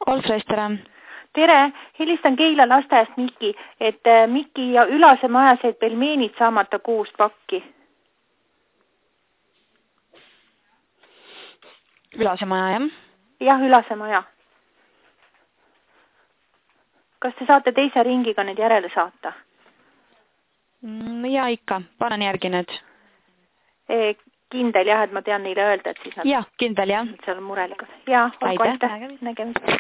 Olfreis, tere! Tere, helistan Keila lasteaiast Miki, et Miki ja Ülase maja said pelmeenid saamata 6 pakki. Ülase maja, jah? Jah, Ülase maja. Kas te saate teise ringiga need järele saata? Ja ikka, panen järgi need. Kindel jah, et ma pean neile öelda, et siis nad... Jah, kindel jah. Seal on murelikud. Jah, olgu, aitäh. Nägemist.